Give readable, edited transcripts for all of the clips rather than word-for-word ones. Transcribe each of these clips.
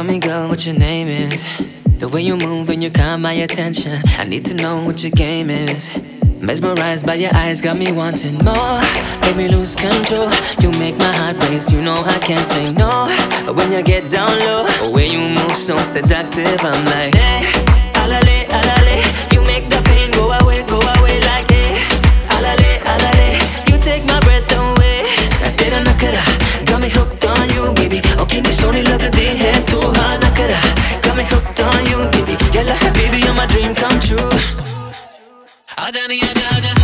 Tell me, girl, what your name is. The way you move and you caught my attention. I need to know what your game is. Mesmerized by your eyes, got me wanting more. Make me lose control. You make my heart race, you know I can't say no. When you get down low, the way you move so seductive, I'm like, hey, alale, alale. You make the pain go away like, hey, alale, alale. You take my breath away. Tera nakara, got me hooked on you, baby. Okay, ni soni lagdi hai tu ha nakara. Got me hooked on you, baby. Yalla habibi, you're my dream come true. Aja nahi aja aja.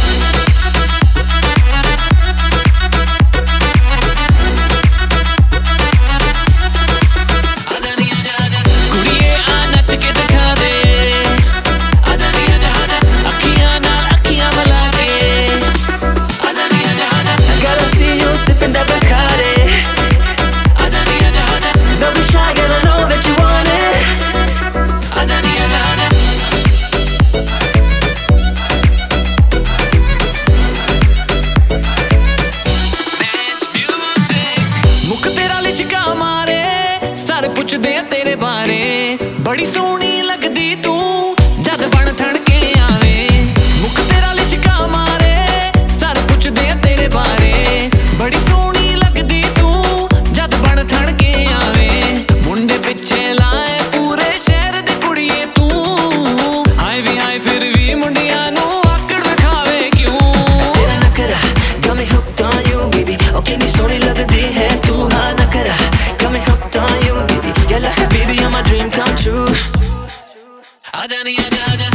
ਪੁੱਛਦੇ ਆ ਤੇਰੇ ਬਾਰੇ ਬੜੀ ਸੋਹਣੀ ਲੱਗਦੀ ਤੂੰ ਜਦ ਬਣ ਠਣ ਕੇ ਆਵੇਂ ਮੁੱਖ ਤੇਰਾ ਲਿਸ਼ਕਾ ਮਾਰੇ ਸਾਰੇ ਪੁੱਛਦੇ ਆ ਤੇਰੇ ਬਾਰੇ ਬੜੀ ਸੋਹਣੀ ਲੱਗਦੀ ਤੂੰ ਜਦ ਬਣ ਠਣ ਕੇ ਆਵੇਂ ਮੁੰਡੇ ਪਿੱਛੇ ਲਾਏ ਪੂਰੇ ਸ਼ਹਿਰ ਦੇ ਕੁੜੀਏ ਤੂੰ ਹਾਏ ਵੀ ਹਾਏ ਫਿਰ ਵੀ ਮੁੰਡਿਆਂ ਨੂੰ ਆਕੜ ਵਿਖਾਵੇ ਕਿਉਂ ਤੇਰਾ ਨਖਰਾ got me hooked on you baby okay ਨੀ ਸੋਹਣੀ ਲੱਗਦੀ ਹੈ ਤੂੰ ਹਾਂ ਨਖਰਾ got me hooked on you baby yalla habibi you're my dream come true aja nahi aja aja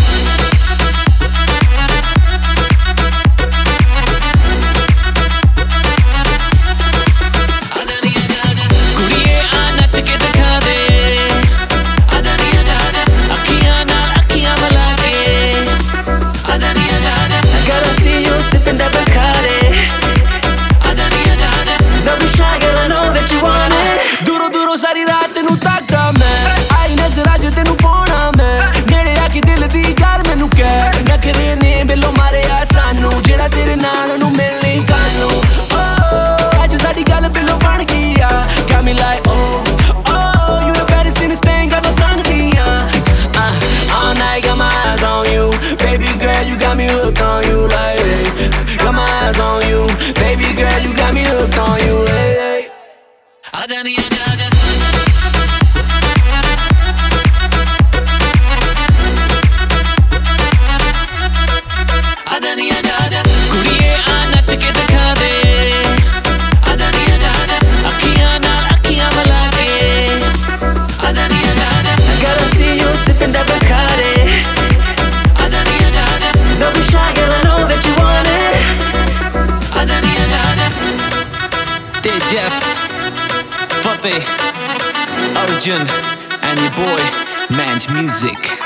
ਸਾਰੀ ਰਾਤ ਨੂੰ ਤੱਕਦਾ ਮੈਂ ਆਈ ਨਜ਼ਰਾਂ ਚ ਤੈਨੂੰ ਪਾਉਣਾ ਮੈਂ ਨੇੜੇ ਆ ਕੇ ਦਿਲ ਦੀ ਗੱਲ ਮੈਨੂੰ ਕਹਿ ਨਖਰੇ ਨੇ ਬਿੱਲੋ ਮਾਰਿਆ ਸਾਨੂੰ ਜਿਹੜਾ ਤੇਰੇ ਨਾਲ ਉਹਨੂੰ ਮਿਲਣੀ ਕੱਲ ਨੂੰ ਓ ਅੱਜ ਸਾਡੀ ਗੱਲ ਬਿੱਲੋ ਬਣ ਗਈ ਆ got me like oh you the baddest in this thing got no ਸੰਗਦੀਆਂ all night got my eyes on you baby girl you got me hooked on you like got my eyes on you baby girl you got me hooked on you aja nahi aja aja Yes, Fabe, Arjun, and your boy, Manj Music.